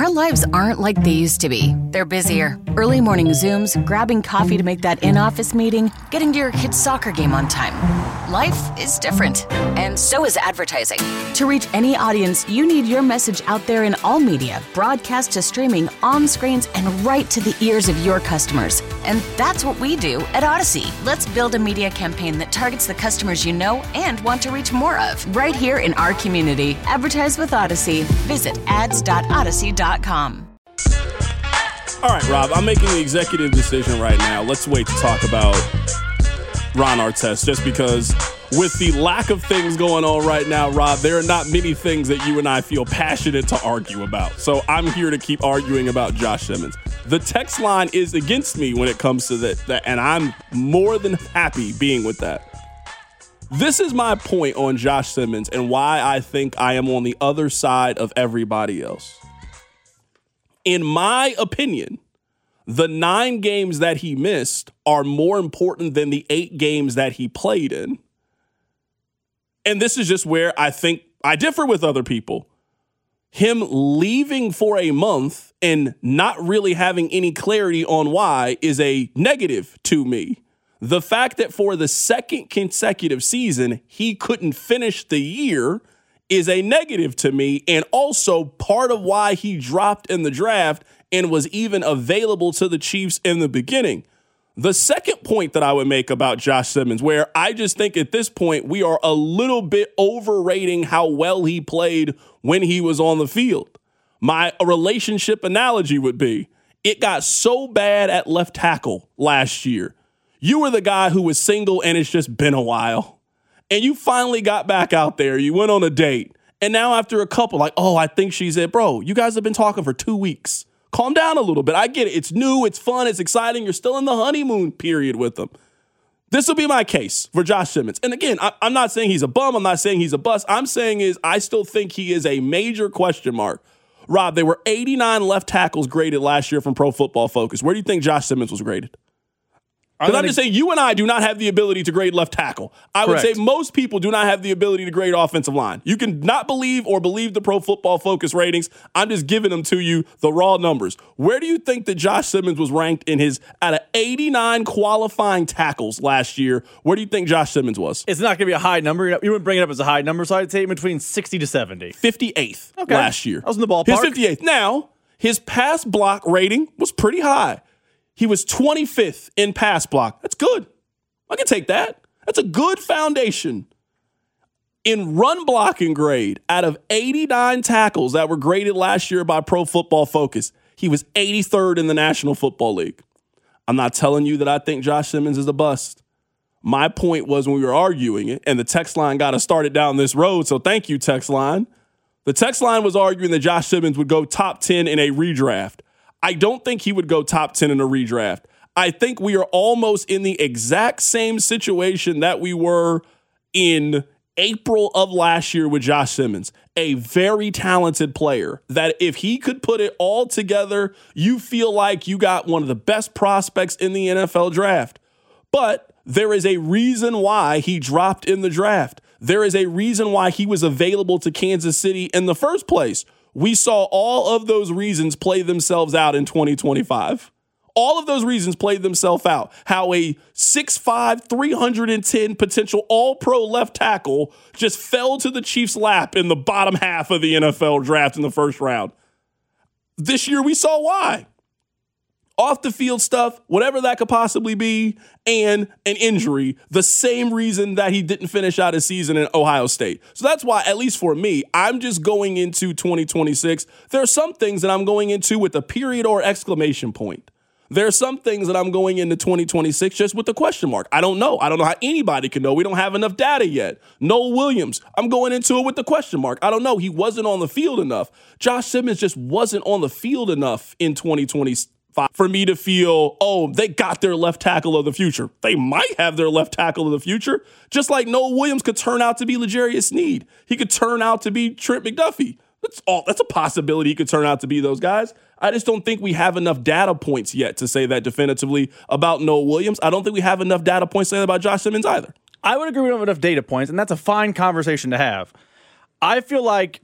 Our lives aren't like they used to be. They're busier. Early morning Zooms, grabbing coffee to make that in-office meeting, getting to your kid's soccer game on time. Life is different, and so is advertising. To reach any audience, you need your message out there in all media, broadcast to streaming, on screens, and right to the ears of your customers. And that's what we do at Odyssey. Let's build a media campaign that targets the customers you know and want to reach more of, right here in our community. Advertise with Odyssey. Visit ads.odyssey.com. All right, Rob, I'm making the executive decision right now. Let's wait to talk about Ron Artest, just because with the lack of things going on right now, Rob, there are not many things that you and I feel passionate to argue about. So I'm here to keep arguing about Josh Simmons. The text line is against me when it comes to that, and I'm more than happy being with that. This is my point on Josh Simmons and why I think I am on the other side of everybody else. In my opinion, the 9 games that he missed are more important than the 8 games that he played in. And this is just where I think I differ with other people. Him leaving for a month and not really having any clarity on why is a negative to me. The fact that for the second consecutive season, he couldn't finish the year is a negative to me, and also part of why he dropped in the draft and was even available to the Chiefs in the beginning. The second point that I would make about Josh Simmons, where I just think at this point we are a little bit overrating how well he played when he was on the field. My relationship analogy would be, it got so bad at left tackle last year. You were the guy who was single and it's just been a while. And you finally got back out there. You went on a date. And now after a couple, like, oh, I think she's it. Bro, you guys have been talking for 2 weeks. Calm down a little bit. I get it. It's new. It's fun. It's exciting. You're still in the honeymoon period with them. This will be my case for Josh Simmons. And again, I'm not saying he's a bum. I'm not saying he's a bust. I'm saying is I still think he is a major question mark. Rob, there were 89 left tackles graded last year from Pro Football Focus. Where do you think Josh Simmons was graded? Because I'm just saying you and I do not have the ability to grade left tackle. I would say most people do not have the ability to grade offensive line. You can not believe or believe the Pro Football Focus ratings. I'm just giving them to you, the raw numbers. Where do you think that Josh Simmons was ranked in his, out of 89 qualifying tackles last year, where do you think Josh Simmons was? It's not going to be a high number. You wouldn't bring it up as a high number, so I'd say between 60 to 70. 58th last year. I was in the ballpark. His 58th. Now, his pass block rating was pretty high. He was 25th in pass block. That's good. I can take that. That's a good foundation. In run blocking grade, out of 89 tackles that were graded last year by Pro Football Focus, he was 83rd in the National Football League. I'm not telling you that I think Josh Simmons is a bust. My point was when we were arguing it, and the text line got us started down this road, so thank you, text line. The text line was arguing that Josh Simmons would go top 10 in a redraft. I don't think he would go top 10 in a redraft. I think we are almost in the exact same situation that we were in April of last year with Josh Simmons, a very talented player that if he could put it all together, you feel like you got one of the best prospects in the NFL draft. But there is a reason why he dropped in the draft. There is a reason why he was available to Kansas City in the first place. We saw all of those reasons play themselves out in 2025. All of those reasons played themselves out. How a 6'5", 310 potential all-pro left tackle just fell to the Chiefs' lap in the bottom half of the NFL draft in the first round. This year we saw why. Off the field stuff, whatever that could possibly be, and an injury, the same reason that he didn't finish out his season in Ohio State. So that's why, at least for me, I'm just going into 2026. There are some things that I'm going into with a period or exclamation point. There are some things that I'm going into 2026 just with a question mark. I don't know. I don't know how anybody can know. We don't have enough data yet. Noel Williams, I'm going into it with the question mark. I don't know. He wasn't on the field enough. Josh Simmons just wasn't on the field enough in 2026. For me to feel, oh, they got their left tackle of the future. They might have their left tackle of the future, just like Noel Williams could turn out to be L'Jarius Sneed. He could turn out to be Trent McDuffie. That's a possibility he could turn out to be those guys. I just don't think we have enough data points yet to say that definitively about Noel Williams. I don't think we have enough data points to say that about Josh Simmons either. I would agree we don't have enough data points, and that's a fine conversation to have. I feel like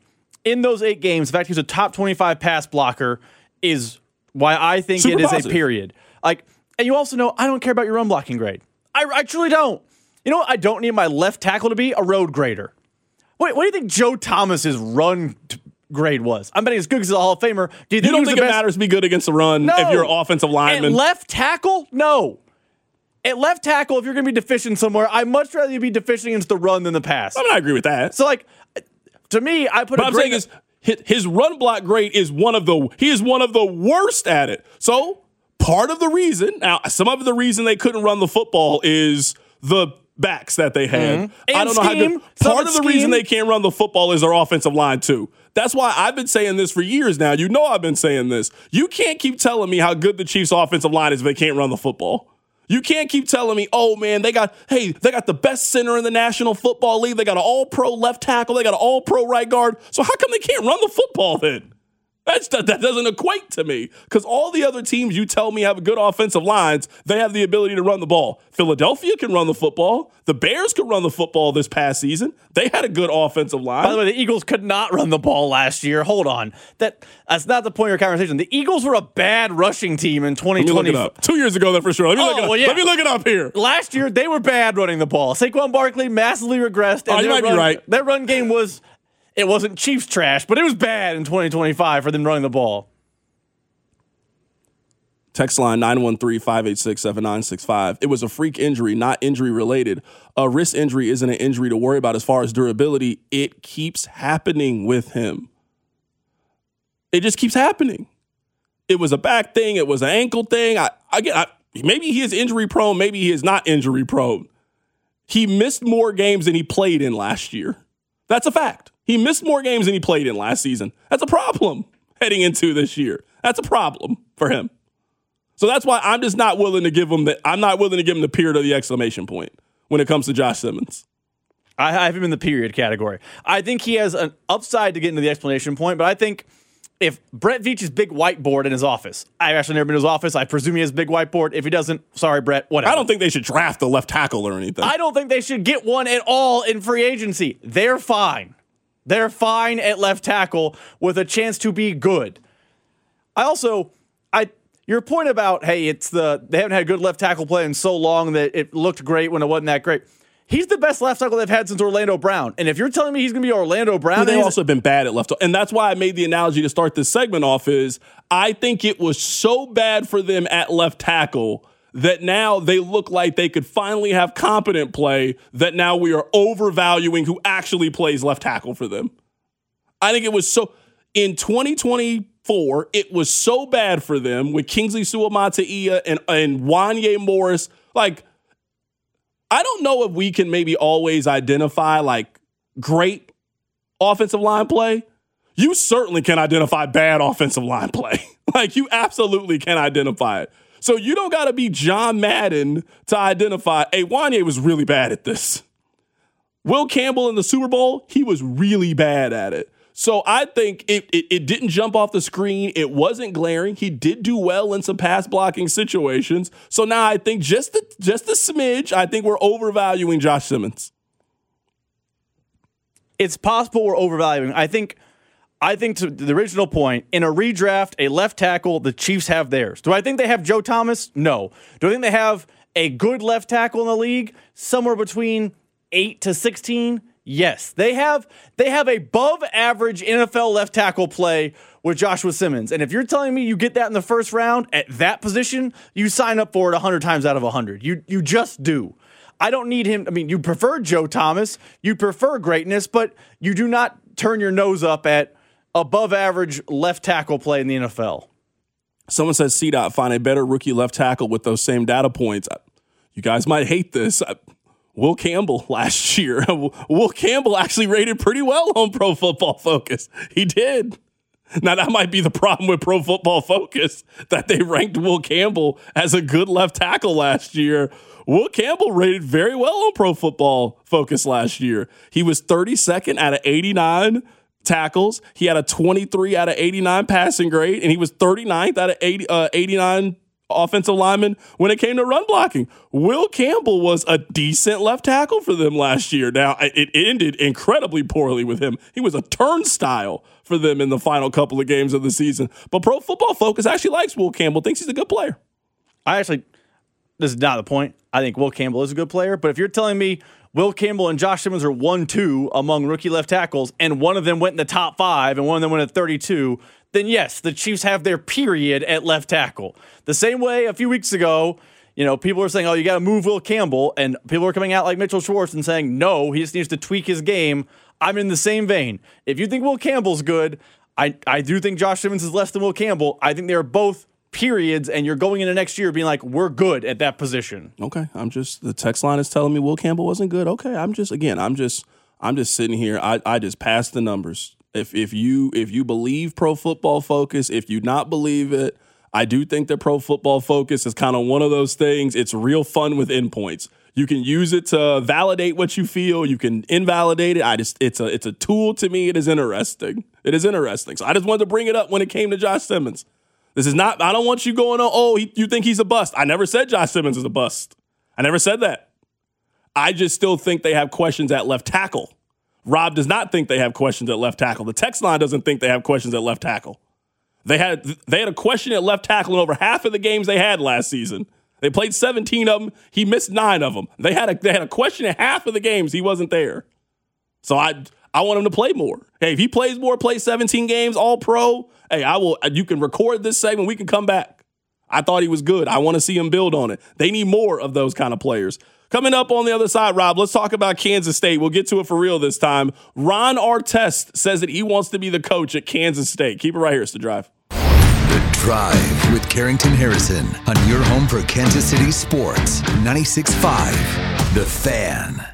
in those 8 games, the fact he's a top 25 pass blocker is why I think Super it is positive. a period. And you also know I don't care about your run blocking grade. I truly don't. You know what? I don't need my left tackle to be a road grader. Wait, what do you think Joe Thomas's run grade was? I'm betting it's good because he's a Hall of Famer. Do you think don't think it matters to be good against the run if you're an offensive lineman? At left tackle? No. At left tackle, if you're going to be deficient somewhere, I'd much rather you be deficient against the run than the pass. I mean, I agree with that. So, to me, I put But I'm saying is his run block grade is one of the worst at it. So part of the reason, now some of the reason they couldn't run the football is the backs that they had. Mm-hmm. I don't know how good. Part of the reason they can't run the football is their offensive line too. That's why I've been saying this for years now. You know I've been saying this. You can't keep telling me how good the Chiefs' offensive line is if they can't run the football. You can't keep telling me, oh man, they got the best center in the National Football League. They got an all-pro left tackle. They got an all-pro right guard. So how come they can't run the football then? That doesn't equate to me, because all the other teams you tell me have good offensive lines, they have the ability to run the ball. Philadelphia can run the football. The Bears could run the football this past season. They had a good offensive line. By the way, the Eagles could not run the ball last year. Hold on. That's not the point of your conversation. The Eagles were a bad rushing team in 2020. Let me look it up. 2 years ago, that for sure. Let me look it up. Well, yeah. Let me look it up here. Last year, they were bad running the ball. Saquon Barkley massively regressed. And you might be right. Their run game it wasn't Chiefs trash, but it was bad in 2025 for them running the ball. Text line 913-586-7965. It was a freak injury, not injury related. A wrist injury isn't an injury to worry about as far as durability. It keeps happening with him. It just keeps happening. It was a back thing. It was an ankle thing. Maybe he is injury prone. Maybe he is not injury prone. He missed more games than he played in last year. That's a fact. He missed more games than he played in last season. That's a problem heading into this year. That's a problem for him. So that's why I'm just not willing to give him the period or the exclamation point when it comes to Josh Simmons. I have him in the period category. I think he has an upside to get into the explanation point, but I think if Brett Veach's big whiteboard in his office, I've actually never been to his office. I presume he has a big whiteboard. If he doesn't, sorry, Brett, whatever. I don't think they should draft a left tackle or anything. I don't think they should get one at all in free agency. They're fine. They're fine at left tackle with a chance to be good. Your point about, hey, they haven't had a good left tackle play in so long that it looked great when it wasn't that great. He's the best left tackle they've had since Orlando Brown. And if you're telling me he's going to be Orlando Brown, but they've also been bad at left. And that's why I made the analogy to start this segment off is I think it was so bad for them at left tackle that now they look like they could finally have competent play, that now we are overvaluing who actually plays left tackle for them. I think it was so in 2024, it was so bad for them with Kingsley Suamataia and Wanye Morris. Like, I don't know if we can maybe always identify like great offensive line play. You certainly can identify bad offensive line play. Like, you absolutely can identify it. So you don't got to be John Madden to identify, hey, Wanye was really bad at this. Will Campbell in the Super Bowl, he was really bad at it. So I think it didn't jump off the screen. It wasn't glaring. He did do well in some pass blocking situations. So now I think just the smidge, I think we're overvaluing Josh Simmons. It's possible we're overvaluing. I think to the original point, in a redraft, a left tackle, the Chiefs have theirs. Do I think they have Joe Thomas? No. Do I think they have a good left tackle in the league? Somewhere between 8 to 16? Yes. They have above average NFL left tackle play with Joshua Simmons. And if you're telling me you get that in the first round at that position, you sign up for it 100 times out of 100. You just do. I don't need him. I mean, you prefer Joe Thomas. You prefer greatness, but you do not turn your nose up at above average left tackle play in the NFL. Someone says CDOT find a better rookie left tackle with those same data points. You guys might hate this. Will Campbell last year. Will Campbell actually rated pretty well on Pro Football Focus. He did. Now, that might be the problem with Pro Football Focus, that they ranked Will Campbell as a good left tackle last year. Will Campbell rated very well on Pro Football Focus last year. He was 32nd out of 89 tackles. He had a 23 out of 89 passing grade, and he was 39th out of 89 offensive linemen when it came to run blocking. Will Campbell was a decent left tackle for them last year. Now, it ended incredibly poorly with him. He was a turnstile for them in the final couple of games of the season. But Pro Football Focus actually likes Will Campbell, thinks he's a good player. This is not the point. I think Will Campbell is a good player. But if you're telling me Will Campbell and Josh Simmons are 1-2 among rookie left tackles, and one of them went in the top 5 and one of them went at 32, then yes, the Chiefs have their period at left tackle. The same way a few weeks ago, people were saying, oh, you got to move Will Campbell, and people were coming out like Mitchell Schwartz and saying, no, he just needs to tweak his game. I'm in the same vein. If you think Will Campbell's good, I do think Josh Simmons is less than Will Campbell. I think they're both periods, and you're going into next year being like, we're good at that position. Okay, the text line is telling me Will Campbell wasn't good. Okay, I'm just sitting here. I just passed the numbers. If you believe Pro Football Focus, if you not believe it, I do think that Pro Football Focus is kind of one of those things. It's real fun with endpoints. You can use it to validate what you feel. You can invalidate it. It's a tool to me. It is interesting. So I just wanted to bring it up when it came to Josh Simmons. This is not, I don't want you going on, you think he's a bust. I never said Josh Simmons is a bust. I never said that. I just still think they have questions at left tackle. Rob does not think they have questions at left tackle. The text line doesn't think they have questions at left tackle. They had a question at left tackle in over half of the games they had last season. They played 17 of them. He missed 9 of them. They had a question at half of the games. He wasn't there. So I want him to play more. Hey, if he plays more, plays 17 games, all pro, hey, you can record this segment. We can come back. I thought he was good. I want to see him build on it. They need more of those kind of players. Coming up on the other side, Rob, let's talk about Kansas State. We'll get to it for real this time. Ron Artest says that he wants to be the coach at Kansas State. Keep it right here. It's The Drive. The Drive with Carrington Harrison on your home for Kansas City sports. 96.5 The Fan.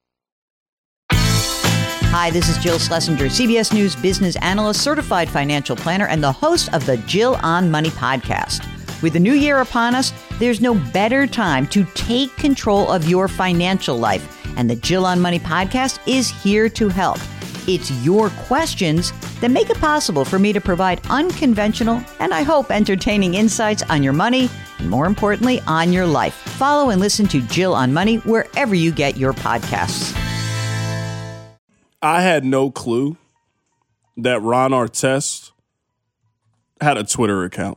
Hi, this is Jill Schlesinger, CBS News business analyst, certified financial planner, and the host of the Jill on Money podcast. With the new year upon us, there's no better time to take control of your financial life. And the Jill on Money podcast is here to help. It's your questions that make it possible for me to provide unconventional and, I hope, entertaining insights on your money and, more importantly, on your life. Follow and listen to Jill on Money wherever you get your podcasts. I had no clue that Ron Artest had a Twitter account.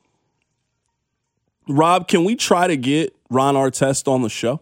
Rob, can we try to get Ron Artest on the show?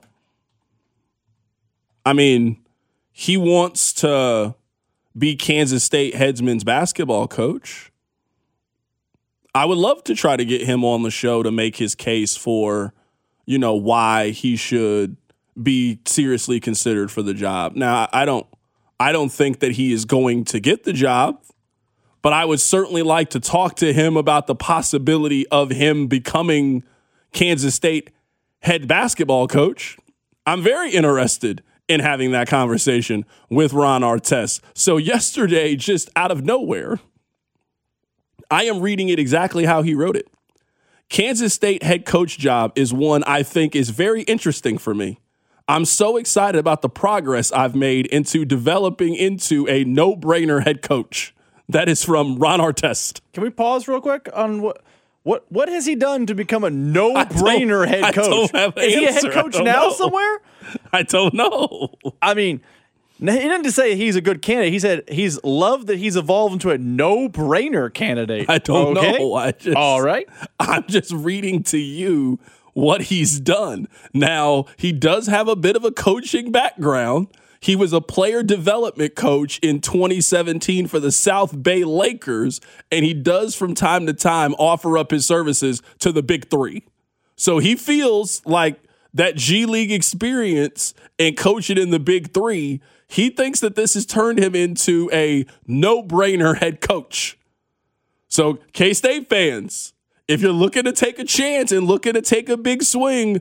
I mean, he wants to be Kansas State headsman's basketball coach. I would love to try to get him on the show to make his case for, why he should be seriously considered for the job. Now, I don't think that he is going to get the job, but I would certainly like to talk to him about the possibility of him becoming Kansas State head basketball coach. I'm very interested in having that conversation with Ron Artest. So yesterday, just out of nowhere, I am reading it exactly how he wrote it. Kansas State head coach job is one I think is very interesting for me. I'm so excited about the progress I've made into developing into a no-brainer head coach. That is from Ron Artest. Can we pause real quick on what has he done to become a no-brainer head coach? Is he a head coach now somewhere? I don't know. I mean, he didn't just say he's a good candidate. He said he's loved that he's evolved into a no-brainer candidate. I don't know. All right. I'm just reading to you what he's done. Now, he does have a bit of a coaching background. He was a player development coach in 2017 for the South Bay Lakers, and he does from time to time offer up his services to the Big Three. So he feels like that G League experience and coaching in the Big Three, he thinks that this has turned him into a no-brainer head coach. So K-State fans, if you're looking to take a chance and looking to take a big swing,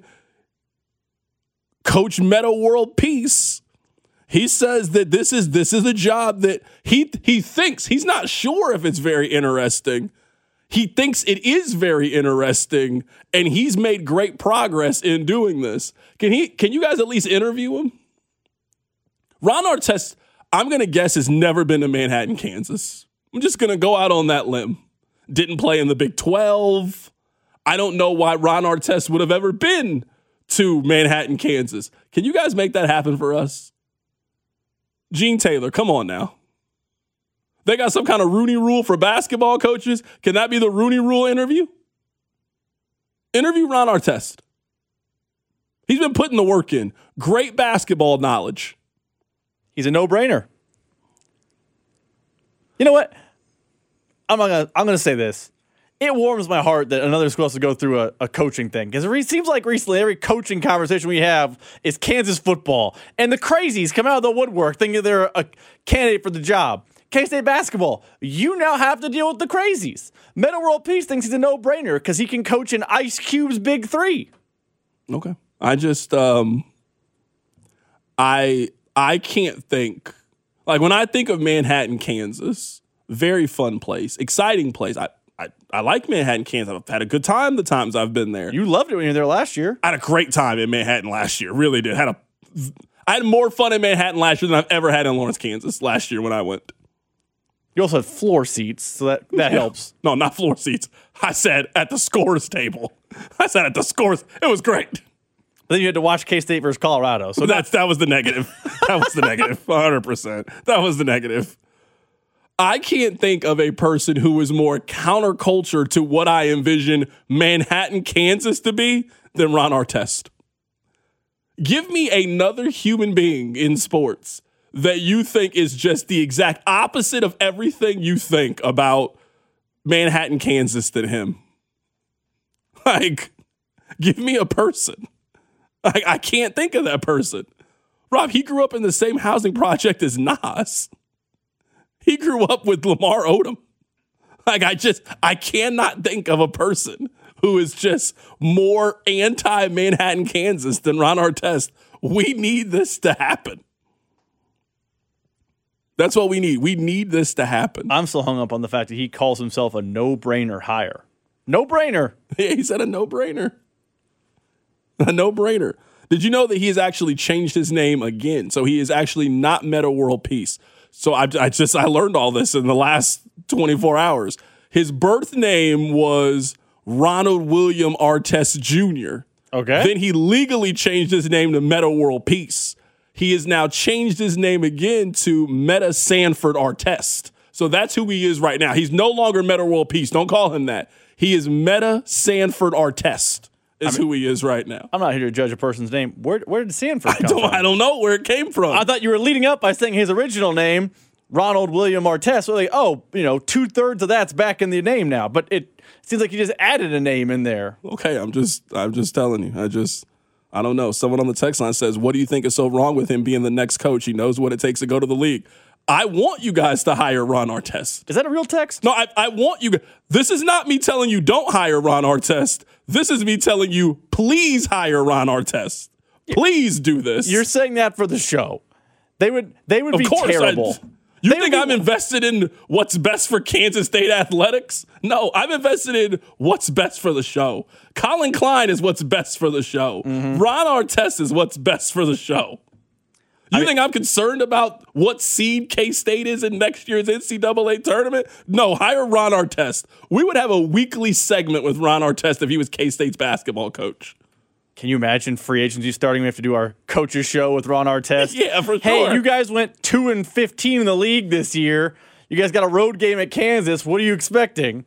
Coach Metta World Peace, he says that this is a job that he thinks, he's not sure if it's very interesting. He thinks it is very interesting, and he's made great progress in doing this. Can you guys at least interview him? Ron Artest, I'm going to guess, has never been to Manhattan, Kansas. I'm just going to go out on that limb. Didn't play in the Big 12. I don't know why Ron Artest would have ever been to Manhattan, Kansas. Can you guys make that happen for us? Gene Taylor, come on now. They got some kind of Rooney Rule for basketball coaches. Can that be the Rooney Rule interview? Interview Ron Artest. He's been putting the work in. Great basketball knowledge. He's a no-brainer. You know what? I'm gonna say this. It warms my heart that another school has to go through a coaching thing. Because it seems like recently every coaching conversation we have is Kansas football. And the crazies come out of the woodwork thinking they're a candidate for the job. K-State basketball, you now have to deal with the crazies. Metta World Peace thinks he's a no-brainer because he can coach in Ice Cube's Big Three. Okay. I just, I can't think. Like, when I think of Manhattan, Kansas, very fun place, exciting place. I like Manhattan, Kansas. I've had a good time the times I've been there. You loved it when you were there last year. I had a great time in Manhattan last year. Really did. I had more fun in Manhattan last year than I've ever had in Lawrence, Kansas last year when I went. You also had floor seats, so that helps. No, not floor seats. I said at the scores table. I said at the scores. It was great. But then you had to watch K-State versus Colorado. So that was the negative. That was the negative. 100%. That was the negative. I can't think of a person who is more counterculture to what I envision Manhattan, Kansas to be than Ron Artest. Give me another human being in sports that you think is just the exact opposite of everything you think about Manhattan, Kansas than him. Like, give me a person. I can't think of that person. Rob, he grew up in the same housing project as Nas. He grew up with Lamar Odom. Like, I cannot think of a person who is just more anti-Manhattan, Kansas than Ron Artest. We need this to happen. That's what we need. We need this to happen. I'm still hung up on the fact that he calls himself a no-brainer hire. No-brainer. Yeah, he said a no-brainer. A no-brainer. Did you know that he has actually changed his name again? So he is actually not Metta World Peace. So I learned all this in the last 24 hours. His birth name was Ronald William Artest Jr. Okay. Then he legally changed his name to Metta World Peace. He has now changed his name again to Metta Sanford Artest. So that's who he is right now. He's no longer Metta World Peace. Don't call him that. He is Metta Sanford Artest who he is right now. I'm not here to judge a person's name. Where did Sanford come from? I don't know where it came from. I thought you were leading up by saying his original name, Ronald William Artest. So like, 2/3 of that's back in the name now. But it seems like you just added a name in there. Okay, I'm just telling you. I don't know. Someone on the text line says, what do you think is so wrong with him being the next coach? He knows what it takes to go to the league. I want you guys to hire Ron Artest. Is that a real text? No, I want you. This is not me telling you don't hire Ron Artest. This is me telling you, please hire Ron Artest. Please do this. You're saying that for the show. They would be terrible. You think I'm invested in what's best for Kansas State athletics? No, I'm invested in what's best for the show. Colin Klein is what's best for the show. Mm-hmm. Ron Artest is what's best for the show. You think I'm concerned about what seed K-State is in next year's NCAA tournament? No, hire Ron Artest. We would have a weekly segment with Ron Artest if he was K-State's basketball coach. Can you imagine free agency starting? We have to do our coaches show with Ron Artest. Yeah, for sure. Hey, you guys went 2-15 in the league this year. You guys got a road game at Kansas. What are you expecting?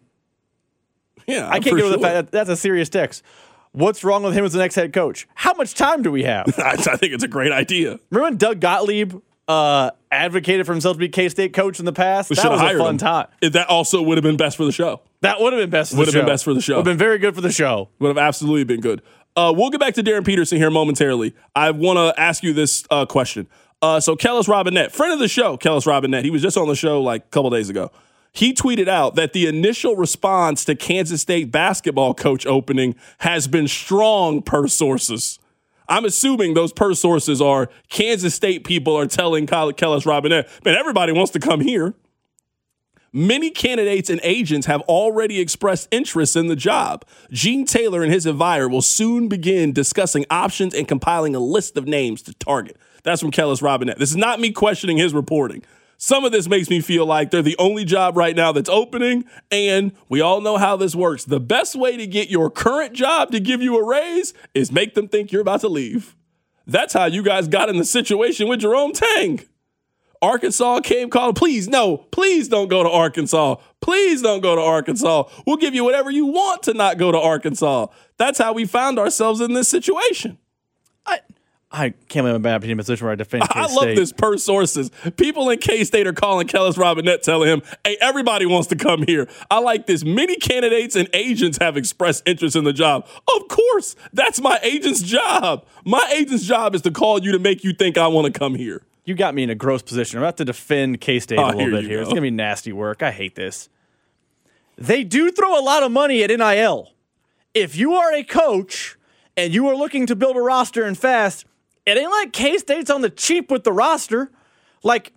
Yeah, I can't get over the fact that's a serious text. What's wrong with him as the next head coach? How much time do we have? I think it's a great idea. Remember when Doug Gottlieb advocated for himself to be K-State coach in the past? That was a fun time. That also would have been best for the show. That would have been best for the show. Would have been best for the show. Would have been very good for the show. Would have absolutely been good. We'll get back to Darren Peterson here momentarily. I want to ask you this question. So Kellis Robinette, friend of the show, Kellis Robinette, he was just on the show like a couple days ago. He tweeted out that the initial response to Kansas State basketball coach opening has been strong per sources. I'm assuming those per sources are Kansas State people are telling Kellis Robinette, man, everybody wants to come here. Many candidates and agents have already expressed interest in the job. Gene Taylor and his advisor will soon begin discussing options and compiling a list of names to target. That's from Kellis Robinette. This is not me questioning his reporting. Some of this makes me feel like they're the only job right now that's opening, and we all know how this works. The best way to get your current job to give you a raise is make them think you're about to leave. That's how you guys got in the situation with Jerome Tang. Arkansas came calling, please don't go to Arkansas. Please don't go to Arkansas. We'll give you whatever you want to not go to Arkansas. That's how we found ourselves in this situation. I can't believe I'm back in a position where I defend K-State. I love this per sources. People in K-State are calling Kellis Robinette, telling him, hey, everybody wants to come here. I like this. Many candidates and agents have expressed interest in the job. Of course, that's my agent's job. My agent's job is to call you to make you think I want to come here. You got me in a gross position. I'm about to defend K-State a little bit here. It's going to be nasty work. I hate this. They do throw a lot of money at NIL. If you are a coach and you are looking to build a roster and fast, it ain't like K-State's on the cheap with the roster. Like,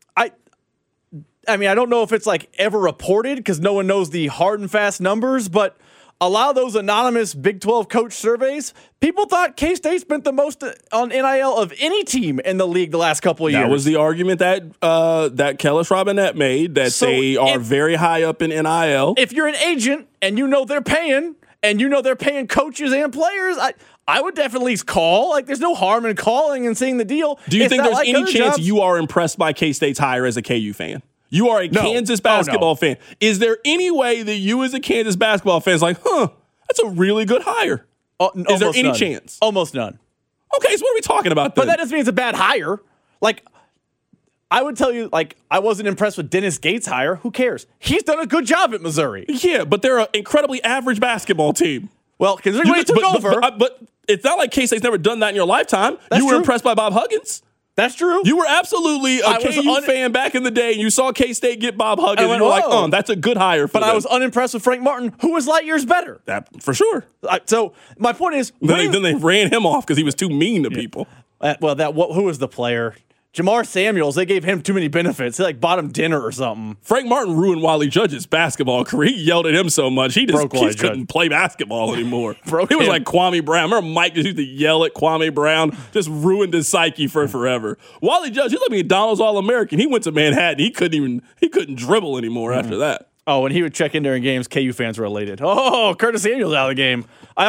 I mean, I don't know if it's like ever reported because no one knows the hard and fast numbers, but a lot of those anonymous Big 12 coach surveys, people thought K-State spent the most on NIL of any team in the league the last couple of years. That was the argument that Kellis Robinette made, that they are very high up in NIL. If you're an agent and you know they're paying, coaches and players, I would definitely call. Like, there's no harm in calling and seeing the deal. Do you think there's any chance you are impressed by K-State's hire as a KU fan? You are a Kansas basketball fan. Is there any way that you as a Kansas basketball fan is like, that's a really good hire? Is there any chance? Almost none. Okay, so what are we talking about then? But that doesn't mean it's a bad hire. Like, I would tell you, like, I wasn't impressed with Dennis Gates' hire. Who cares? He's done a good job at Missouri. Yeah, but they're an incredibly average basketball team. Well, considering when he took over. But it's not like K-State's never done that in your lifetime. You were impressed by Bob Huggins. That's true. You were absolutely a KU fan back in the day, and you saw K-State get Bob Huggins, and you were like, that's a good hire for them. But I was unimpressed with Frank Martin, who was light years better. That, for sure. So my point is... Then they ran him off because he was too mean to people. Who was the player? Jamar Samuels, they gave him too many benefits. They bought him dinner or something. Frank Martin ruined Wally Judge's basketball career. He yelled at him so much, he just couldn't play basketball anymore. He was like Kwame Brown. Remember Mike just used to yell at Kwame Brown? Just ruined his psyche for forever. Wally Judge, he's like McDonald's All-American. He went to Manhattan. He couldn't dribble anymore after that. Oh, when he would check in during games, KU fans were elated. Oh, Curtis Samuel's out of the game.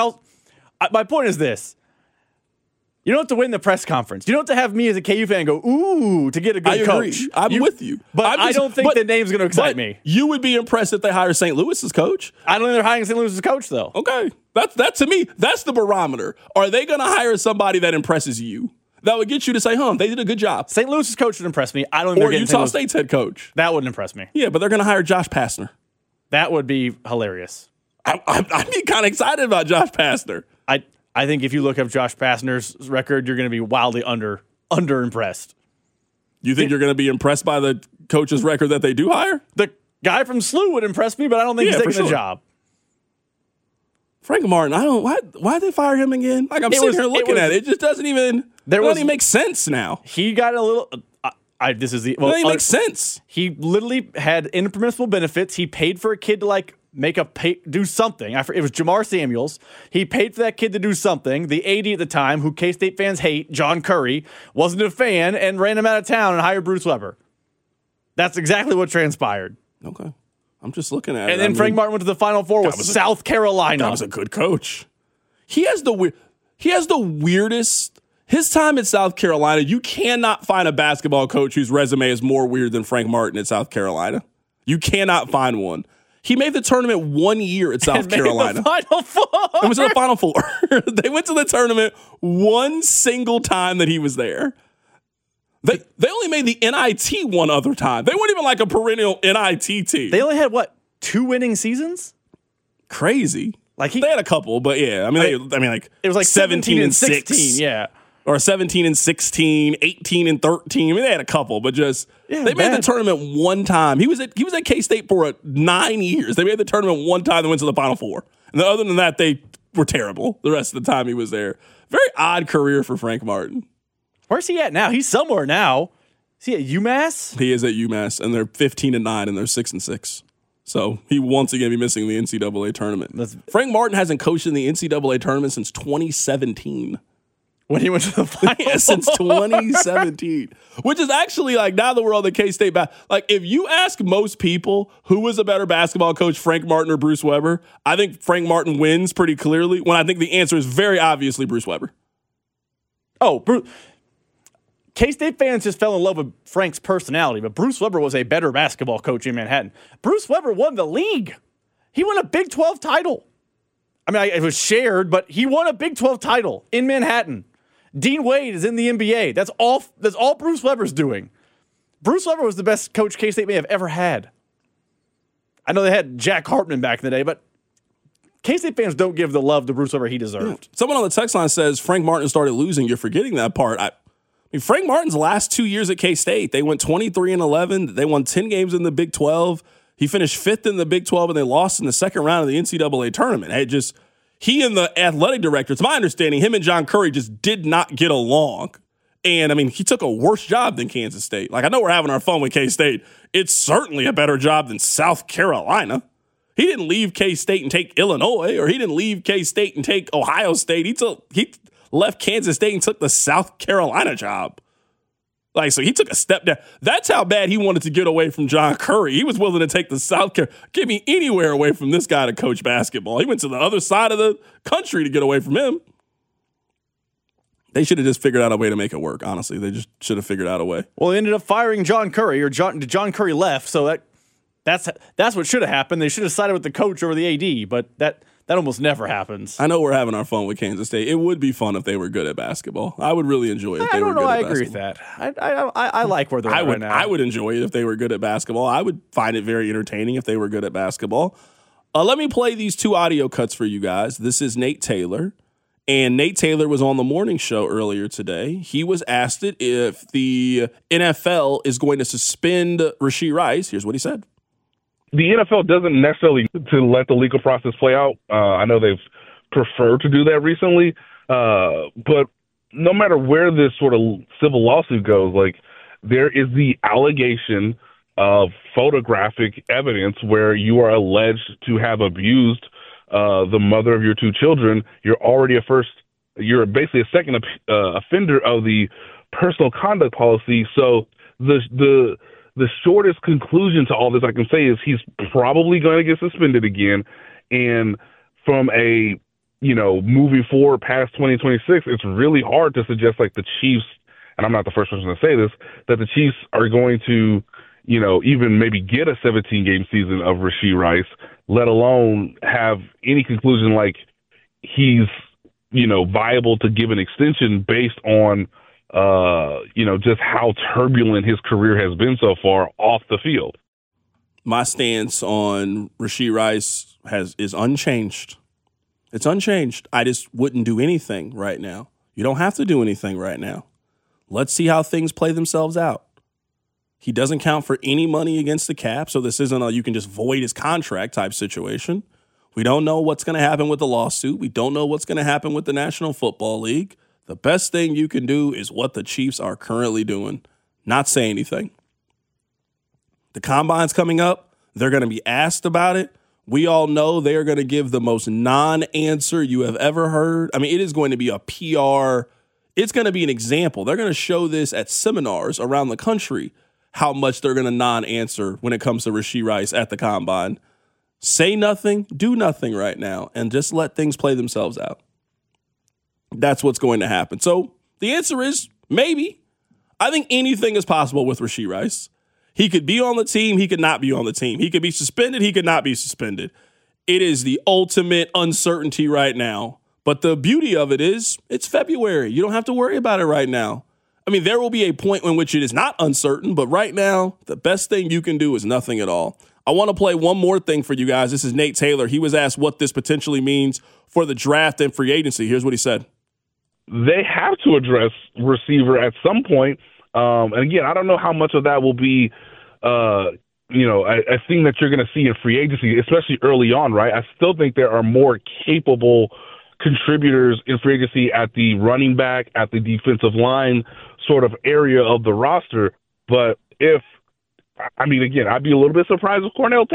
My point is this. You don't have to win the press conference. You don't have to have me as a KU fan go, ooh, to get a good coach. I'm with you. But I don't think the name's going to excite me. You would be impressed if they hire St. Louis's coach. I don't think they're hiring St. Louis's coach, though. Okay. That to me, that's the barometer. Are they going to hire somebody that impresses you? That would get you to say, they did a good job. St. Louis's coach would impress me. I don't think Or Utah State's head coach. That wouldn't impress me. Yeah, but they're going to hire Josh Pastner. That would be hilarious. I'd be kind of excited about Josh Pastner. I think if you look up Josh Pastner's record, you're going to be wildly under impressed. You think you're going to be impressed by the coach's record that they do hire? The guy from SLU would impress me, but I don't think he's taking the job. Frank Martin, why'd they fire him again? Like I'm sitting here looking at it. It just doesn't even make sense now. He got a little it doesn't even make sense. He literally had impermissible benefits. He paid for a kid to do something. It was Jamar Samuels. He paid for that kid to do something. The AD at the time, who K-State fans hate, John Curry, wasn't a fan and ran him out of town and hired Bruce Weber. That's exactly what transpired. Okay. I'm just looking at it. And then Frank Martin went to the Final Four with South Carolina. That was a good coach. He has the weirdest... His time at South Carolina, you cannot find a basketball coach whose resume is more weird than Frank Martin at South Carolina. You cannot find one. He made the tournament 1 year at South Carolina. The Final Four. It was in the Final Four. They went to the tournament one single time that he was there. They only made the NIT one other time. They weren't even like a perennial NIT team. They only had, 2 winning seasons? Crazy. They had a couple, but yeah. It was like 17 and 16. Yeah. Or 17 and 16, 18 and 13. They had a couple, but they made the tournament one time. He was at K-State for 9 years. They made the tournament one time and went to the Final Four. And other than that, they were terrible the rest of the time he was there. Very odd career for Frank Martin. Where's he at now? He's somewhere now. Is he at UMass? He is at UMass, and they're 15-9, and they're 6-6. So he once again be missing the NCAA tournament. Frank Martin hasn't coached in the NCAA tournament since 2017. when he went to the final. Yeah, since 2017. Which is actually, like, now that we're on the K-State like, if you ask most people who was a better basketball coach, Frank Martin or Bruce Weber, I think Frank Martin wins pretty clearly, when I think the answer is very obviously Bruce Weber. Oh, K-State fans just fell in love with Frank's personality, but Bruce Weber was a better basketball coach in Manhattan. Bruce Weber won the league. He won a Big 12 title. I mean, it was shared, but he won a Big 12 title in Manhattan. Dean Wade is in the NBA. That's all Bruce Weber's doing. Bruce Weber was the best coach K-State may have ever had. I know they had Jack Hartman back in the day, but K-State fans don't give the love to Bruce Weber he deserved. Someone on the text line says Frank Martin started losing. You're forgetting that part. I mean, Frank Martin's last 2 years at K-State, they went 23-11. They won 10 games in the Big 12. He finished 5th in the Big 12, and they lost in the second round of the NCAA tournament. He and the athletic director, it's my understanding, him and John Curry just did not get along. And, I mean, he took a worse job than Kansas State. Like, I know we're having our fun with K-State. It's certainly a better job than South Carolina. He didn't leave K-State and take Illinois, or he didn't leave K-State and take Ohio State. He left Kansas State and took the South Carolina job. Like, so he took a step down. That's how bad he wanted to get away from John Curry. He was willing to take the South Carolina. Get me anywhere away from this guy to coach basketball. He went to the other side of the country to get away from him. They should have just figured out a way to make it work, honestly. They just should have figured out a way. Well, they ended up firing John Curry, or John Curry left, so that's what should have happened. They should have sided with the coach over the AD, but that almost never happens. I know we're having our fun with Kansas State. It would be fun if they were good at basketball. I would really enjoy it if they were good at basketball. I agree with that. I like where they're at right now. I would enjoy it if they were good at basketball. I would find it very entertaining if they were good at basketball. Let me play these 2 audio cuts for you guys. This is Nate Taylor. And Nate Taylor was on the morning show earlier today. He was asked if the NFL is going to suspend Rashee Rice. Here's what he said. The NFL doesn't necessarily to let the legal process play out. I know they've preferred to do that recently, but no matter where this sort of civil lawsuit goes, like, there is the allegation of photographic evidence where you are alleged to have abused the mother of your 2 children. You're basically a second offender of the personal conduct policy. So the shortest conclusion to all this I can say is he's probably going to get suspended again. And from a, moving forward past 2026, it's really hard to suggest like the Chiefs, and I'm not the first person to say this, that the Chiefs are going to, even maybe get a 17-game season of Rashee Rice, let alone have any conclusion like he's, viable to give an extension based on, just how turbulent his career has been so far off the field. My stance on Rashee Rice is unchanged. It's unchanged. I just wouldn't do anything right now. You don't have to do anything right now. Let's see how things play themselves out. He doesn't count for any money against the cap, so this isn't a you can just void his contract type situation. We don't know what's going to happen with the lawsuit. We don't know what's going to happen with the National Football League. The best thing you can do is what the Chiefs are currently doing, not say anything. The combine's coming up. They're going to be asked about it. We all know they are going to give the most non-answer you have ever heard. I mean, it is going to be a PR. It's going to be an example. They're going to show this at seminars around the country, how much they're going to non-answer when it comes to Rashee Rice at the combine. Say nothing, do nothing right now, and just let things play themselves out. That's what's going to happen. So the answer is maybe. I think anything is possible with Rashee Rice. He could be on the team. He could not be on the team. He could be suspended. He could not be suspended. It is the ultimate uncertainty right now. But the beauty of it is it's February. You don't have to worry about it right now. I mean, there will be a point in which it is not uncertain, but right now, the best thing you can do is nothing at all. I want to play one more thing for you guys. This is Nate Taylor. He was asked what this potentially means for the draft and free agency. Here's what he said. They have to address receiver at some point. And again, I don't know how much of that will be, a thing that you're going to see in free agency, especially early on, right? I still think there are more capable contributors in free agency at the running back, at the defensive line sort of area of the roster. But again, I'd be a little bit surprised if Cornell Tate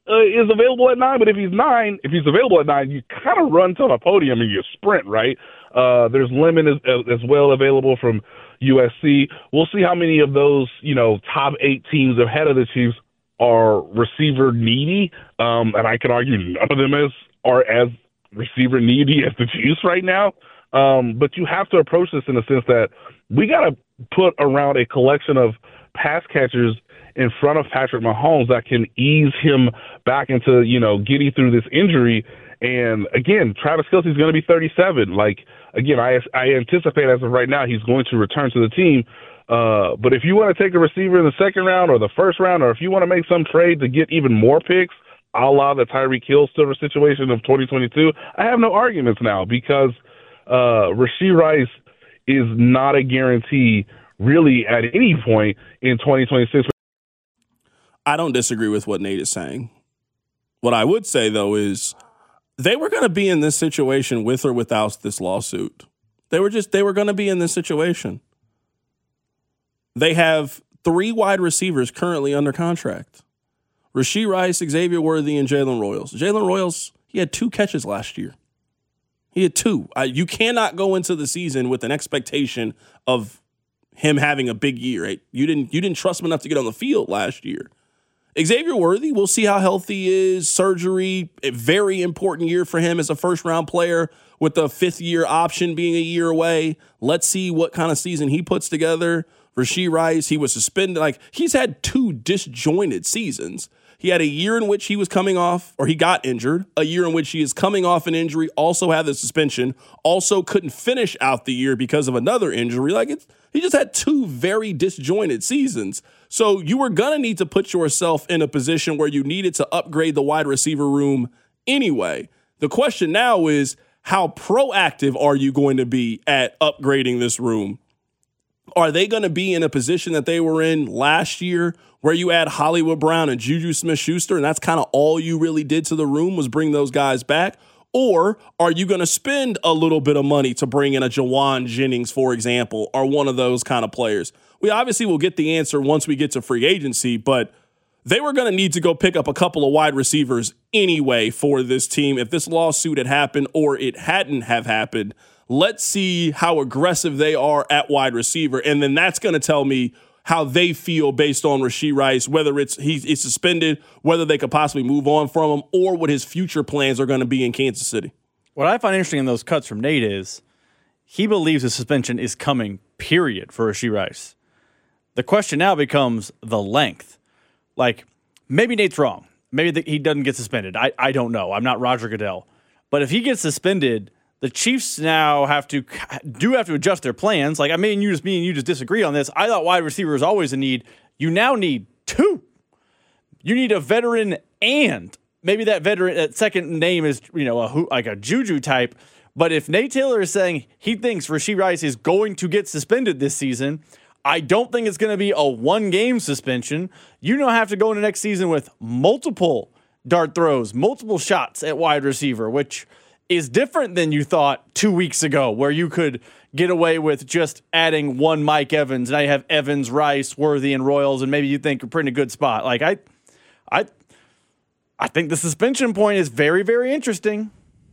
is available at 9, but if he's available at 9, you kind of run to the podium and you sprint, right? There's Lemon as well available from USC. We'll see how many of those, top 8 teams ahead of the Chiefs are receiver needy. And I could argue none of them are as receiver needy as the Chiefs right now. But you have to approach this in the sense that we got to put around a collection of pass catchers in front of Patrick Mahomes that can ease him back into, getting through this injury. And again, Travis Kelce's going to be 37. I anticipate as of right now, he's going to return to the team. But if you want to take a receiver in the second round or the first round, or if you want to make some trade to get even more picks, a la the Tyreek Hill silver situation of 2022, I have no arguments now because Rashee Rice is not a guarantee really at any point in 2026. I don't disagree with what Nate is saying. What I would say, though, is they were going to be in this situation with or without this lawsuit. They were going to be in this situation. They have 3 wide receivers currently under contract. Rashee Rice, Xavier Worthy, and Jalen Royals. Jalen Royals, he had 2 catches last year. He had 2. You cannot go into the season with an expectation of him having a big year. Right? You didn't trust him enough to get on the field last year. Xavier Worthy, we'll see how healthy he is. Surgery, a very important year for him as a first-round player with the 5th-year option being a year away. Let's see what kind of season he puts together. Rashee Rice, he was suspended. He's had 2 disjointed seasons. He had a year in which he was coming off, or he got injured, a year in which he is coming off an injury, also had the suspension, also couldn't finish out the year because of another injury. He just had 2 very disjointed seasons. So you were going to need to put yourself in a position where you needed to upgrade the wide receiver room anyway. The question now is, how proactive are you going to be at upgrading this room? Are they going to be in a position that they were in last year where you add Hollywood Brown and Juju Smith-Schuster and that's kind of all you really did to the room was bring those guys back? Or are you going to spend a little bit of money to bring in a Jawan Jennings, for example, or one of those kind of players? We obviously will get the answer once we get to free agency, but they were going to need to go pick up a couple of wide receivers anyway for this team if this lawsuit had happened or it hadn't have happened. Let's see how aggressive they are at wide receiver, and then that's going to tell me how they feel based on Rashee Rice, whether he's suspended, whether they could possibly move on from him, or what his future plans are going to be in Kansas City. What I find interesting in those cuts from Nate is he believes the suspension is coming, period, for Rashee Rice. The question now becomes the length. Maybe Nate's wrong. Maybe he doesn't get suspended. I don't know. I'm not Roger Goodell. But if he gets suspended, the Chiefs now have to adjust their plans. Me and you just disagree on this. I thought wide receiver is always a need. You now need 2. You need a veteran, and maybe that veteran, that second name is a Juju type. But if Nate Taylor is saying he thinks Rashee Rice is going to get suspended this season, I don't think it's going to be a 1-game suspension. You now have to go into next season with multiple dart throws, multiple shots at wide receiver, which is different than you thought 2 weeks ago, where you could get away with just adding 1 Mike Evans. Now you have Evans, Rice, Worthy, and Royals, and maybe you think you're in a good spot. I think the suspension point is very, very interesting.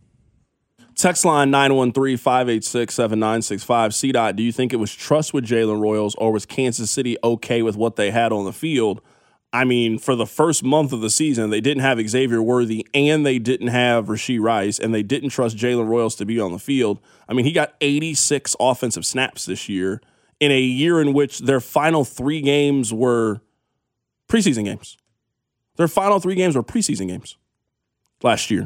Text line 913-586-7965. CDOT, do you think it was trust with Jalen Royals, or was Kansas City okay with what they had on the field? For the first month of the season, they didn't have Xavier Worthy and they didn't have Rashee Rice, and they didn't trust Jalen Royals to be on the field. He got 86 offensive snaps this year in a year in which their final 3 games were preseason games. Their final 3 games were preseason games last year.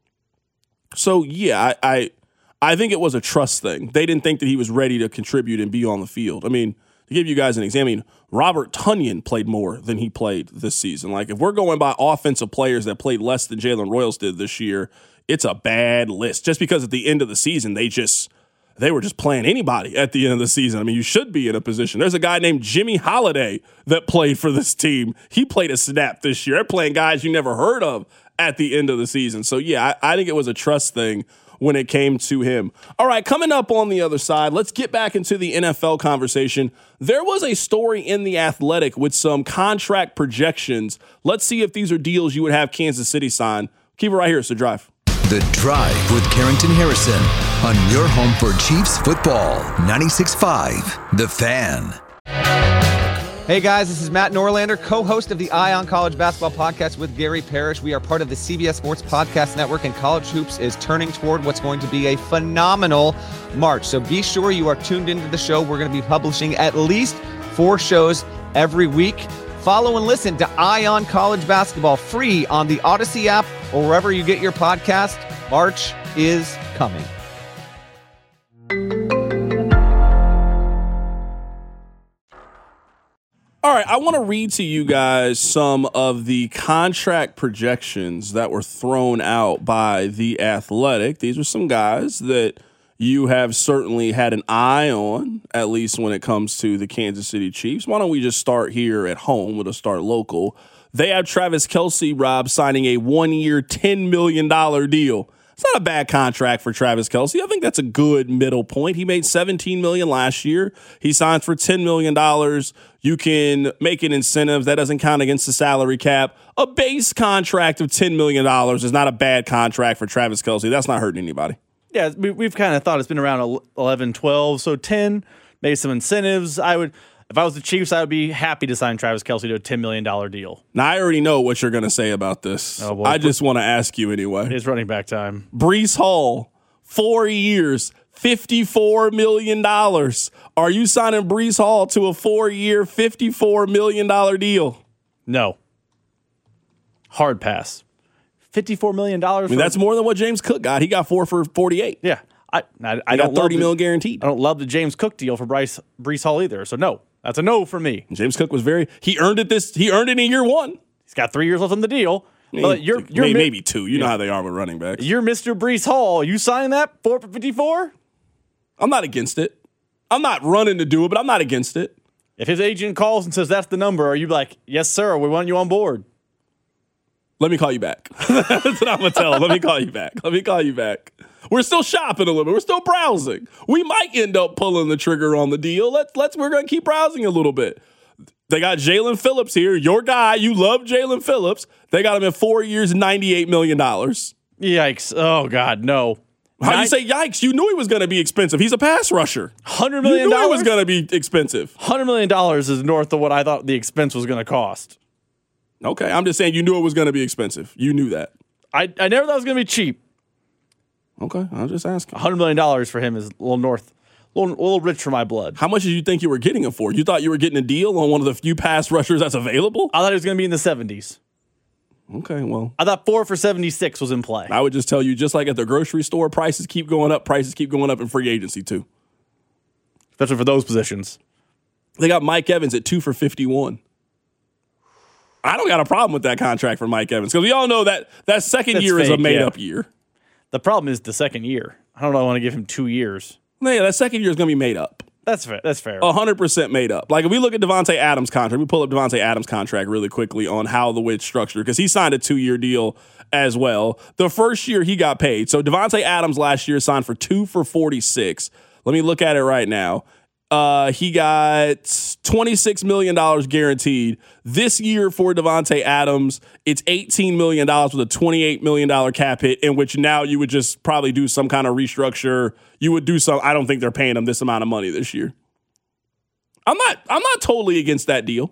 So, yeah, I think it was a trust thing. They didn't think that he was ready to contribute and be on the field. To give you guys an example, Robert Tonyan played more than he played this season. If we're going by offensive players that played less than Jalen Royals did this year, it's a bad list. Just because at the end of the season, they were just playing anybody at the end of the season. You should be in a position. There's a guy named Jimmy Holiday that played for this team. He played a snap this year. They're playing guys you never heard of at the end of the season. So, yeah, I think it was a trust thing. when it came to him. All right, coming up on the other side, let's get back into the NFL conversation. There was a story in The Athletic with some contract projections. Let's see if these are deals you would have Kansas City sign. Keep it right here. It's The Drive. The Drive with Carrington Harrison on your home for Chiefs football. 96.5 The Fan. Hey guys, this is Matt Norlander, co-host of the Eye on College Basketball Podcast with Gary Parrish. We are part of the CBS Sports Podcast Network, and College Hoops is turning toward what's going to be a phenomenal March. So be sure you are tuned into the show. We're going to be publishing at least 4 shows every week. Follow and listen to Eye on College Basketball free on the Odyssey app or wherever you get your podcast. March is coming. All right, I want to read to you guys some of the contract projections that were thrown out by The Athletic. These are some guys that you have certainly had an eye on, at least when it comes to the Kansas City Chiefs. Why don't we just start here at home? We'll start local. They have Travis Kelce, Rob, signing a 1-year, $10 million deal. It's not a bad contract for Travis Kelce. I think that's a good middle point. He made $17 million last year. He signs for $10 million. You can make an incentive. That doesn't count against the salary cap. A base contract of $10 million is not a bad contract for Travis Kelce. That's not hurting anybody. Yeah, we've kind of thought it's been around 11, 12, so 10, maybe some incentives. If I was the Chiefs, I would be happy to sign Travis Kelce to a $10 million deal. Now, I already know what you're going to say about this. Oh, boy. I just want to ask you anyway. It's running back time. Breece Hall, 4 years, $54 million. Are you signing Breece Hall to a 4-year, $54 million deal? No. Hard pass. $54 million. I mean, that's more than what James Cook got. He got 4 for 48. Yeah. I got $30 million guaranteed. I don't love the James Cook deal for Breece Hall either. So no, that's a no for me. James Cook was he earned it in year 1. He's got 3 years left on the deal. But you're maybe 2. You know how they are with running backs. You're Mr. Breece Hall. You sign that 4 for 54? I'm not against it. I'm not running to do it, but I'm not against it. If his agent calls and says that's the number, are you like, yes, sir, we want you on board? Let me call you back. That's what I'm going to tell him. Let me call you back. We're still shopping a little bit. We're still browsing. We might end up pulling the trigger on the deal. We're going to keep browsing a little bit. They got Jalen Phillips here. Your guy. You love Jalen Phillips. They got him in 4 years, $98 million. Yikes. Oh, God, no. How do you say yikes? You knew he was going to be expensive. He's a pass rusher. $100 million? You knew he was going to be expensive. $100 million is north of what I thought the expense was going to cost. Okay, I'm just saying you knew it was going to be expensive. You knew that. I never thought it was going to be cheap. Okay, I'm just asking. $100 million for him is a little rich for my blood. How much did you think you were getting him for? You thought you were getting a deal on one of the few pass rushers that's available? I thought he was going to be in the 70s. Okay, well. I thought 4 for 76 was in play. I would just tell you, just like at the grocery store, prices keep going up in free agency too. Especially for those positions. They got Mike Evans at 2 for 51. I don't got a problem with that contract for Mike Evans because we all know that second year is a made-up year. The problem is the second year. I don't know. I want to give him 2 years. Yeah, that second year is going to be made up. That's fair. 100% made up. Like if we look at Devontae Adams' contract, we pull up Devontae Adams' contract really quickly on how the way it's structured because he signed a 2-year deal as well. The first year he got paid. So Devontae Adams last year signed for 2 for 46. Let me look at it right now. He got $26 million guaranteed. This year for Devontae Adams, it's $18 million with a $28 million cap hit, in which now you would just probably do some kind of restructure. You would do some. I don't think they're paying him this amount of money this year. I'm not totally against that deal.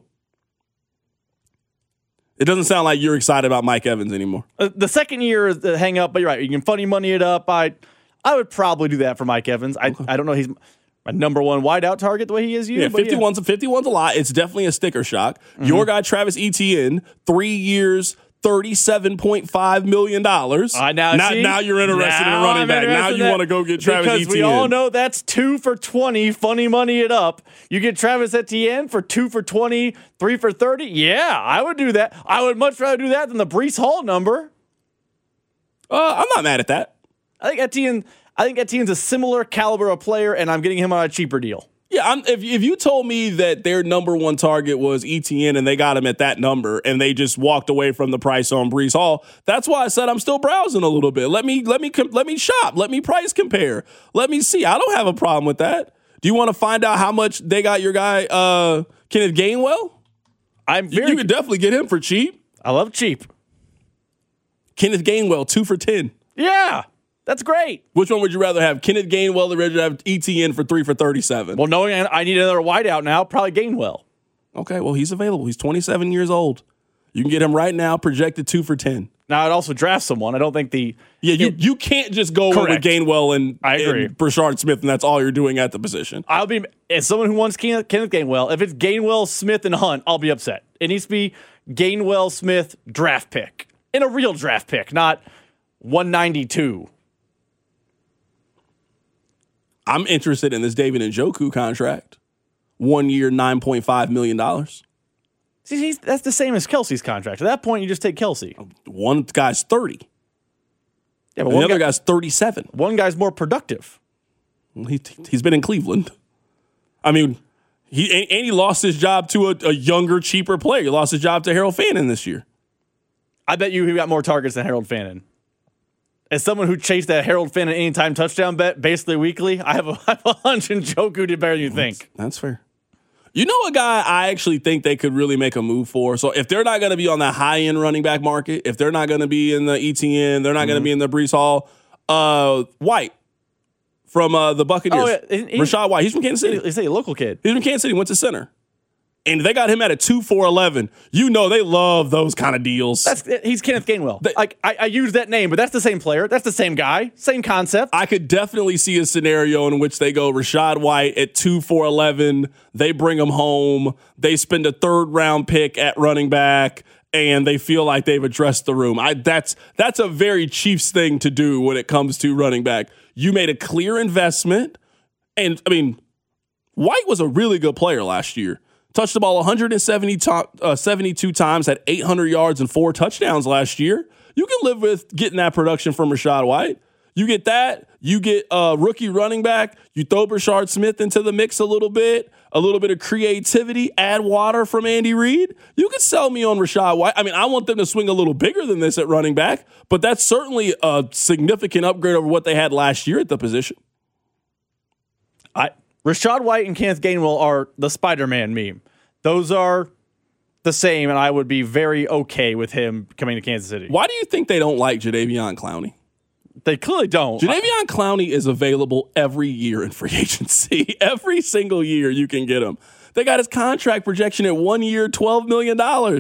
It doesn't sound like you're excited about Mike Evans anymore. The second year is the hang up, but you're right. You can funny money it up. I would probably do that for Mike Evans. I don't know. He's my number one wideout target the way he is used. Yeah, 51's a lot. It's definitely a sticker shock. Mm-hmm. Your guy, Travis Etienne, 3 years, $37.5 million. Now you're interested in running back. Now you want to go get Travis Etienne. Because we all know that's 2 for 20, funny money it up. You get Travis Etienne for 2 for 20, 3 for 30. Yeah, I would do that. I would much rather do that than the Breece Hall number. I'm not mad at that. I think Etienne's a similar caliber of player, and I'm getting him on a cheaper deal. Yeah, if you told me that their number one target was ETN and they got him at that number and they just walked away from the price on Breece Hall, that's why I said I'm still browsing a little bit. Let me shop. Let me price compare. Let me see. I don't have a problem with that. Do you want to find out how much they got your guy Kenneth Gainwell? You could definitely get him for cheap. I love cheap. Kenneth Gainwell, 2 for $10. Yeah. That's great. Which one would you rather have? Kenneth Gainwell or would you have ETN for 3 for $37? Well, knowing I need another wideout now, probably Gainwell. Okay, well, he's available. He's 27 years old. You can get him right now, projected 2 for $10. Now, I'd also draft someone. I don't think you can't just go with Gainwell and Brashard Smith, and that's all you're doing at the position. I'll be, as someone who wants Kenneth Gainwell, if it's Gainwell, Smith, and Hunt, I'll be upset. It needs to be Gainwell, Smith, draft pick. In a real draft pick, not 192. I'm interested in this David Njoku contract. 1 year, $9.5 million. See, that's the same as Kelsey's contract. At that point, you just take Kelsey. One guy's 30. Yeah, but the other guy's 37. One guy's more productive. He's been in Cleveland. I mean, he lost his job to a younger, cheaper player. He lost his job to Harold Fannin this year. I bet you he got more targets than Harold Fannin. As someone who chased that Harold Fannin anytime touchdown bet basically weekly, I have a hunch Njoku did better than you think. That's fair. You know a guy I actually think they could really make a move for? So if they're not going to be on that high-end running back market, if they're not going to be in the ETN, they're not going to be in the Breece Hall, White from the Buccaneers. Oh, yeah. Rachaad White. He's from Kansas City. He's a local kid. He's from Kansas City, went to center. And they got him at a 2 for $11. You know they love those kind of deals. He's Kenneth Gainwell. I use that name, but that's the same player. That's the same guy. Same concept. I could definitely see a scenario in which they go Rachaad White at 2 for $11. They bring him home. They spend a 3rd round pick at running back, and they feel like they've addressed the room. That's a very Chiefs thing to do when it comes to running back. You made a clear investment, and I mean, White was a really good player last year. Touched the ball 172 times, had 800 yards and 4 touchdowns last year. You can live with getting that production from Rachaad White. You get that. You get a rookie running back. You throw Brashard Smith into the mix a little bit of creativity, add water from Andy Reid. You could sell me on Rachaad White. I mean, I want them to swing a little bigger than this at running back, but that's certainly a significant upgrade over what they had last year at the position. Rachaad White and Kenneth Gainwell are the Spider-Man meme. Those are the same, and I would be very okay with him coming to Kansas City. Why do you think they don't like Jadeveon Clowney? They clearly don't. Jadeveon Clowney is available every year in free agency. Every single year you can get him. They got his contract projection at 1 year, $12 million.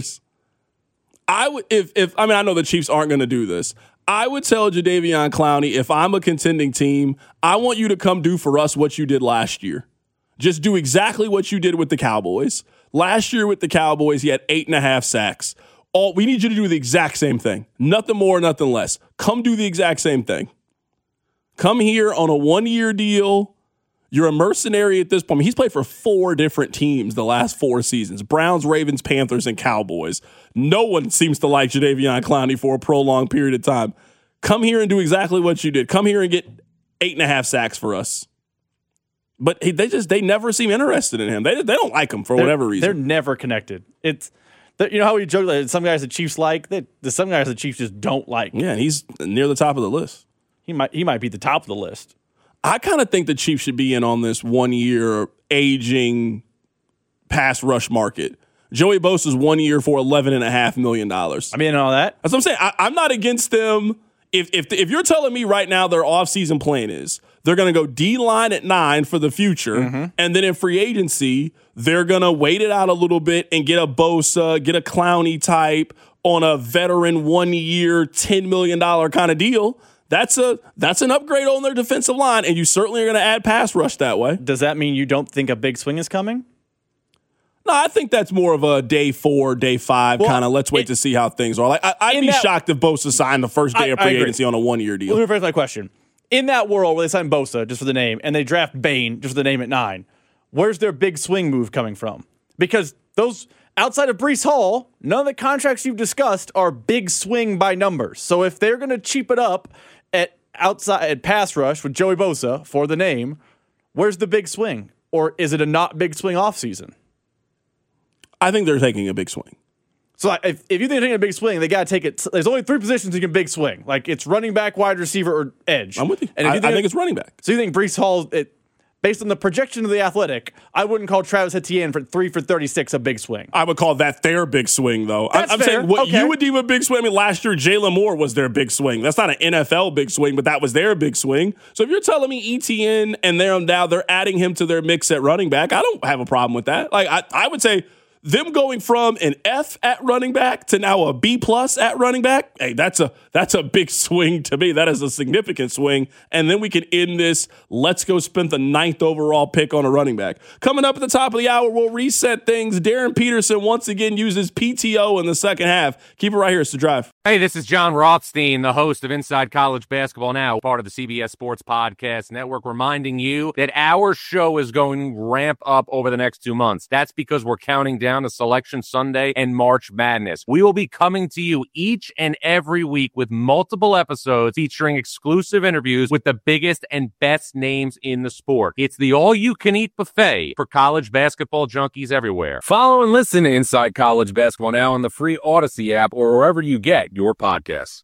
I know the Chiefs aren't going to do this. I would tell Jadeveon Clowney, if I'm a contending team, I want you to come do for us what you did last year. Just do exactly what you did with the Cowboys. Last year with the Cowboys, he had 8.5 sacks. We need you to do the exact same thing. Nothing more, nothing less. Come do the exact same thing. Come here on a 1 year deal. You're a mercenary at this point. I mean, he's played for 4 different teams the last 4 seasons. Browns, Ravens, Panthers, and Cowboys. No one seems to like Jadeveon Clowney for a prolonged period of time. Come here and do exactly what you did. Come here and get 8.5 sacks for us. But they never seem interested in him. They don't like him for whatever reason. They're never connected. It's you know how we joke that some guys the Chiefs like, some guys the Chiefs just don't like. Yeah, and he's near the top of the list. He might be the top of the list. I kind of think the Chiefs should be in on this 1 year aging pass rush market. Joey Bosa's 1 year for $11.5 million. I mean, all that. That's what I'm saying. I'm not against them. If you're telling me right now their offseason plan is they're going to go D-line at 9 for the future, and then in free agency, they're going to wait it out a little bit and get a Bosa, get a Clowney type on a veteran 1 year, $10 million kind of deal, that's an upgrade on their defensive line, and you certainly are going to add pass rush that way. Does that mean you don't think a big swing is coming? No, I think that's more of a day 4, day 5 kind of let's wait to see how things are. Like I'd be shocked if Bosa signed the first day of free agency on a 1 year deal. Let me rephrase my question. In that world where they sign Bosa just for the name and they draft Bain just for the name at 9, where's their big swing move coming from? Because those outside of Breece Hall, none of the contracts you've discussed are big swing by numbers. So if they're going to cheap it up at pass rush with Joey Bosa for the name, where's the big swing? or is it a not big swing offseason? I think they're taking a big swing. So if you think they're taking a big swing, they got to take it. There's only 3 positions you can big swing. Like it's running back, wide receiver, or edge. I'm with you. And I think it's running back. So you think Breece Hall, based on the projection of the Athletic, I wouldn't call Travis Etienne for 3 for 36 a big swing. I would call that their big swing, though. I'm fair. saying what Okay. you would deem a big swing. I mean, last year, Jalen Moore was their big swing. That's not an NFL big swing, but that was their big swing. So if you're telling me Etienne and they're adding him to their mix at running back, I don't have a problem with that. Like I would say them going from an F at running back to now a B+ at running back, hey, that's a big swing to me. That is a significant swing. And then we can end this, let's go spend the 9th overall pick on a running back. Coming up at the top of the hour, we'll reset things. Darren Peterson once again uses PTO in the second half. Keep it right here. It's The Drive. Hey, this is John Rothstein, the host of Inside College Basketball Now, part of the CBS Sports Podcast Network, reminding you that our show is going to ramp up over the next 2 months. That's because we're counting down to Selection Sunday and March Madness. We will be coming to you each and every week with multiple episodes featuring exclusive interviews with the biggest and best names in the sport. It's the all-you-can-eat buffet for college basketball junkies everywhere. Follow and listen to Inside College Basketball Now on the free Odyssey app or wherever you get your podcasts.